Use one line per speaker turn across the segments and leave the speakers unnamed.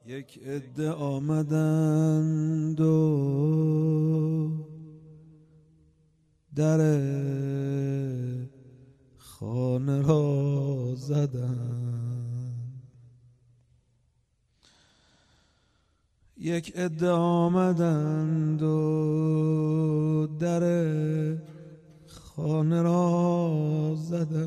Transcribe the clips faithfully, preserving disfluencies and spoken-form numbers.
یک عده آمدند و در خانه را زدند. یک عده آمدند و در خانه را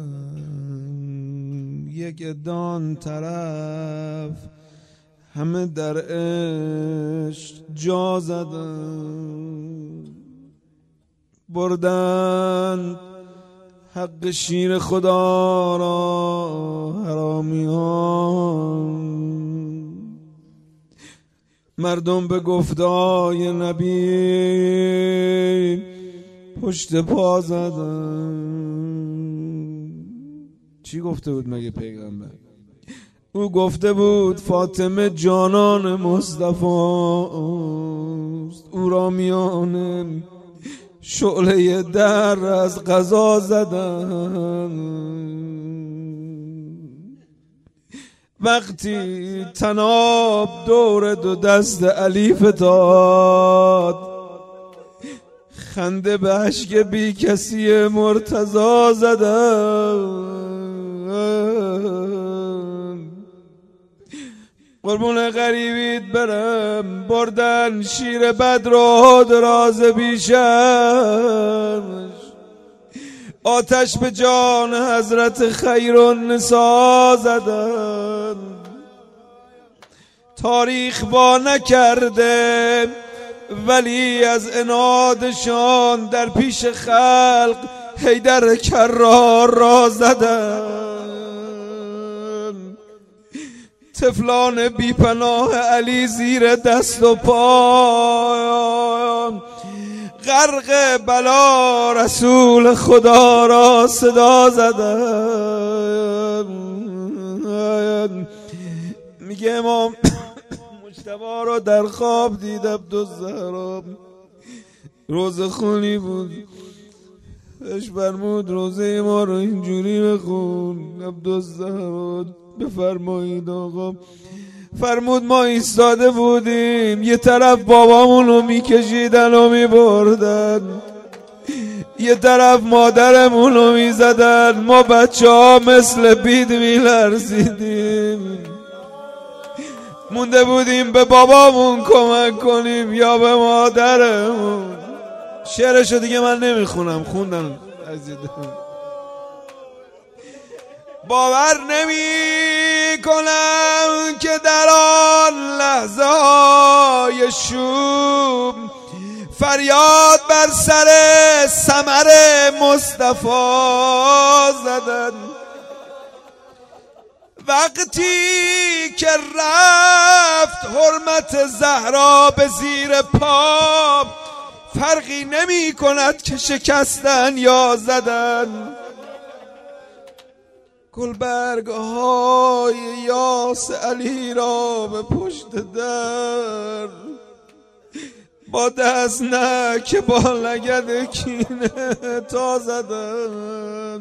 زدند. یک عده آن طرف همه در عشق جا زدند. بردند حق شیر خدا را حرامیان. مردم به گفتای نبی پشت پا زدند. چی گفته بود مگه پیغمبر؟ او گفته بود فاطمه جانان مصطفی است، او را میان شعله در از قضا زدن. وقتی تناب دور دو دست علی فتاد، خنده به اشک بی کسی مرتضی زدن. قربون غریبیت برم، بردن شیر بدر و دراز بیشش، آتش به جان حضرت خیرالنساء زدن. تاریخ با نکرده ولی از عنادشان در پیش خلق حیدر کرار را زدن. طفلان بیپناه علی زیر دست و پا، غرق بلا رسول خدا را صدا زدن. میگه امام مجتبی رو در خواب دید عبدالزهرا، روزه خونی بود، اش فرمود روزه ما رو اینجوری بخون. عبدالزهرا بفرمایید آقا. فرمود ما ایستاده بودیم، یه طرف بابامونو میکشیدن و میبردن، یه طرف مادرمونو میزدن، ما بچه ها مثل بید میلرزیدیم، مونده بودیم به بابامون کمک کنیم یا به مادرمون. شعرشو دیگه من نمیخونم، خوندم عزیزم. باور نمی کنم که در آن لحظه های شوم فریاد بر سر ثمر مصطفی زدن. وقتی که رفت حرمت زهرا به زیر پا، فرقی نمی کند که شکستن یا زدن. گلبرگ های یاس علی را به پشت در، با دست نه که با لگد کینه تا زدن.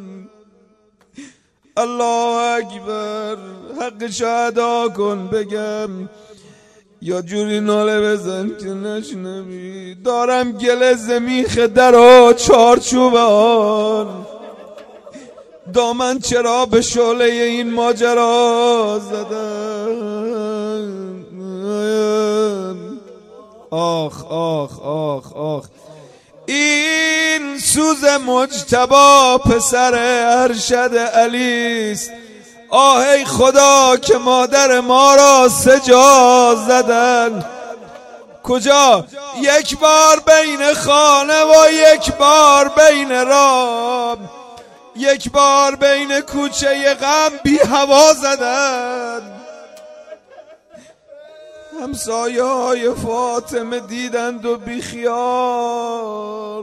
الله اکبر، حقش ادا کن بگم یا جوری ناله بزن که نشنوی. دارم گله زمیخ در و چارچوب آن، دامن چرا به شعله این ماجرا زدن. آخ آخ آخ آخ، این سوز مجتبی پسر ارشد علیست. آه ای خدا که مادر ما را سجا زدن. کجا؟ یک بار بین خانه و یک بار بین راه، یک بار بین کوچه غم بی هوا زدن. همسایه های فاطمه دیدند و بی خیال،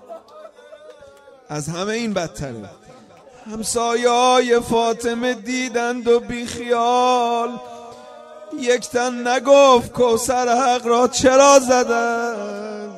از همه این بدتره. همسایه های فاطمه دیدند و بی خیال، یک تن نگفت کوثر حق را چرا زدن.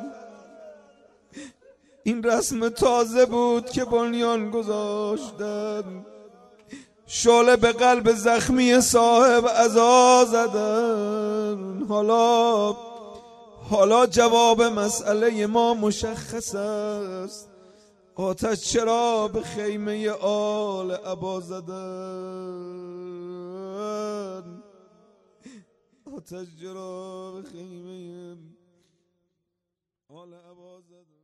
این رسم تازه بود که بنیان گذاشتن. شعله به قلب زخمی صاحب عزا زدن. حالا حالا جواب مسئله ما مشخص است، آتش چرا به خیمه آل عبا زدن؟ آتش چرا به خیمه آل عبا زدن؟